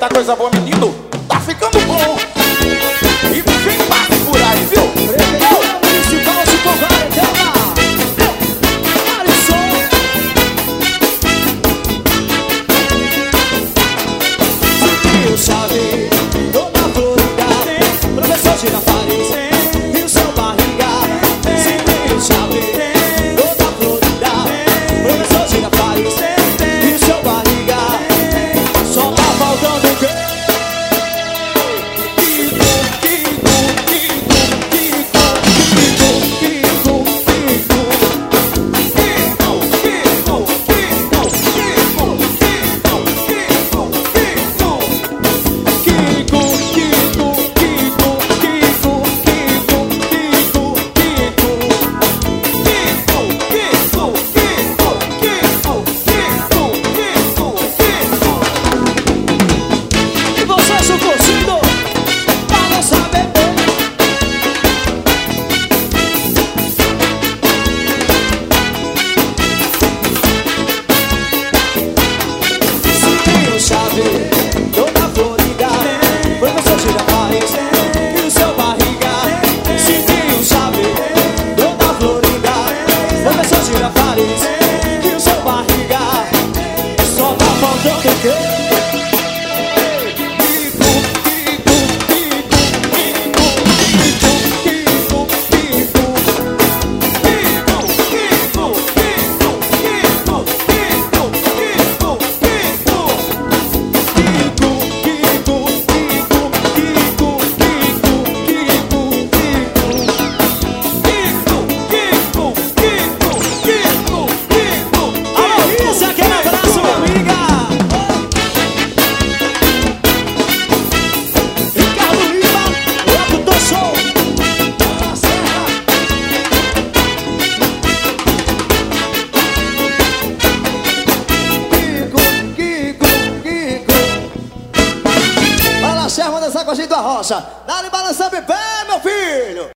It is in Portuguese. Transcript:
Eita, coisa boa, menino, tá ficando bom. E vem mais por aí, viu? Prefeitura Municipal de Covarretama, Alisson. Silvio Chave, Dona Florida, Professor Girafales e o seu barriga. Silvio Chave, Dona Florida, Professor Girafales e o seu barriga. Só tá faltando o quê? Dona Florida, Professor Girafales e o seu barriga. Silvio Chave, Dona Florida, Professor Girafales e o seu barriga. Só tá faltando o quê? Manda essa com a gente da rocha. Dá-lhe balançando em pé, meu filho.